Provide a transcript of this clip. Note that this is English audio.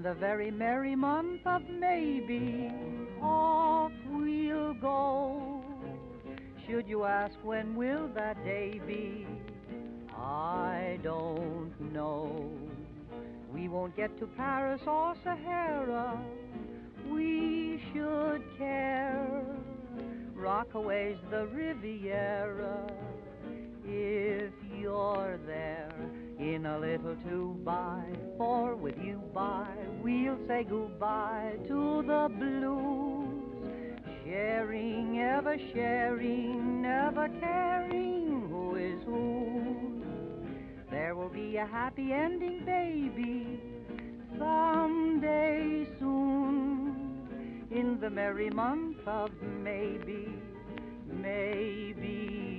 the very merry month of maybe, off we'll go. Should you ask when will that day be, I don't know. We won't get to Paris or Sahara, we should care. Rockaway's the Riviera, if you're there in a little 2x4 with you by, we'll say goodbye to the blues, sharing, ever sharing, never caring who is who. There will be a happy ending, baby, someday soon, in the merry month of maybe, maybe